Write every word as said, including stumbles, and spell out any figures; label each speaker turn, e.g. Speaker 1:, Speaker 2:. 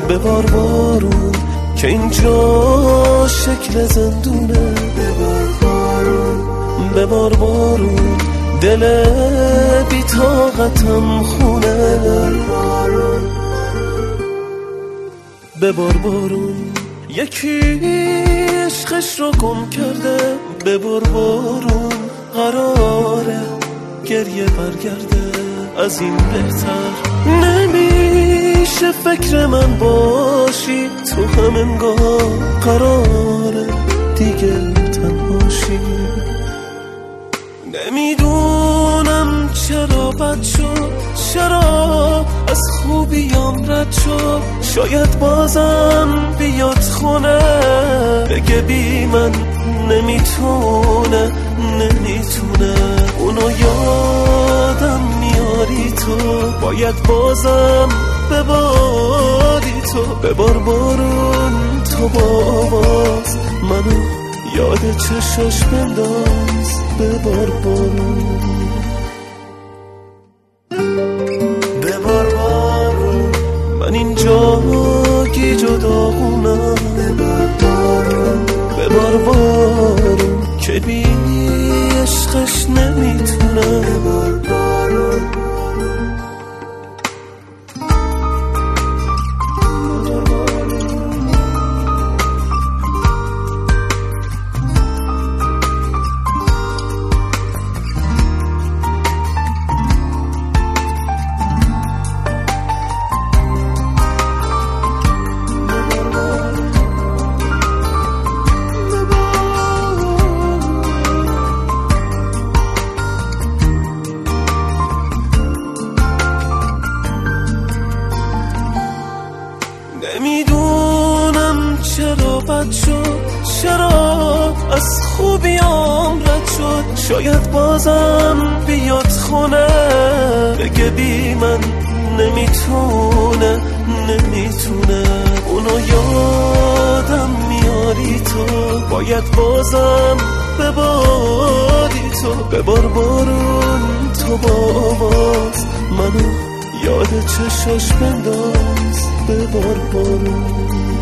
Speaker 1: ببار بارون که اینجا شکل زندونه، ببار بارون ببار بارون دل بی طاقتم خونه، ببار بارون یکی عشقش رو گم کرده، ببار بارون قراره گریه برگرده، از این بهتر نمیشه فکر من باشی، تو هم انگار قراره دیگه تنهاشی. نمیدونم چرا بد شد، چرا از خوبیام رد شد، شاید بازم بیاد خونه بگه بی من نمیتونه نمیتونه. اونو یادم میاری تو، باید بازم بباری تو، ببار بارون تو باز منو یاد چشاش بنداز، ببار بارون ببار بارون من اینجا گیج و داغونم، ببار بارون ببار بارون که بی عشقش نمیتونم، ببار بارون نمیدونم چرا بد شد، چرا از خوبیام رد شد، شاید بازم بیاد خونه بگه بی من نمیتونه نمیتونه. اونو یادم میاری تو، باید بازم بباری تو، ببار بارون تو باز منو یاد چشاش بنداز، ببار بارون